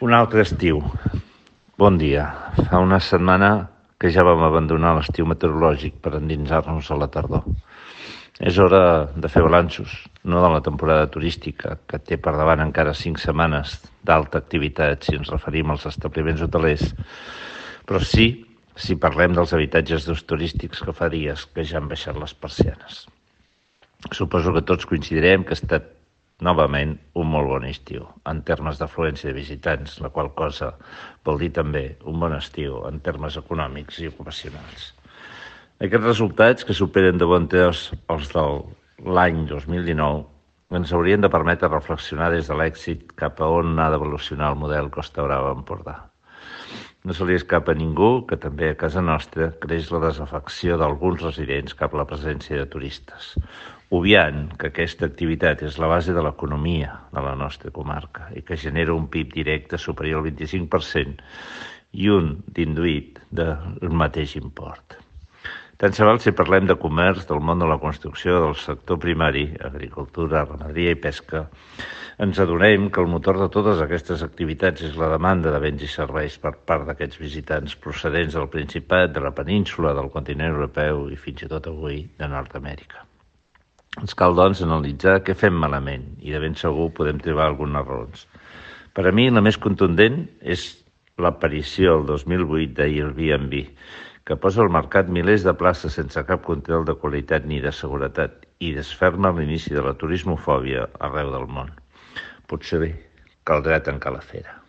Un altre estiu. Bon dia. Fa una setmana que ja vam abandonar l'estiu meteorològic per endinsar-nos a la tardor. És hora de fer balanços, no de la temporada turística, que té per davant encara 5 setmanes d'alta activitat si ens referim als establiments hotelers, però sí si parlem dels habitatges d'ús turístics que fa dies que ja han baixat les persianes. Suposo que tots coincidirem que ha estat novament un molt bon estiu en termes d'afluència de visitants, la qual cosa vol dir també un bon estiu en termes econòmics i ocupacionals. Aquests resultats, que superen de bon terç els de l'any 2019, ens haurien de permetre reflexionar des de l'èxit cap a on ha d'evolucionar el model Costa Brava Empordà. No se li escapa a ningú que també a casa nostra creix la desafecció d'alguns residents cap a la presència de turistes, obviant que aquesta activitat és la base de l'economia de la nostra comarca i que genera un PIB directe superior al 25% i un d'induït del mateix import. Tant se val si parlem de comerç, del món de la construcció, del sector primari, agricultura, ramaderia i pesca, ens adonem que el motor de totes aquestes activitats és la demanda de béns i serveis per part d'aquests visitants procedents del Principat, de la península, del continent europeu i fins i tot avui de Nord-Amèrica. Ens cal, doncs, analitzar què fem malament i de ben segur podem trobar algunes raons. Per a mi, la més contundent és l'aparició el 2008 d'Airbnb, que posa al mercat milers de places sense cap control de qualitat ni de seguretat i desferma l'inici de la turismofòbia arreu del món. Potser bé, caldrà tancar la fera.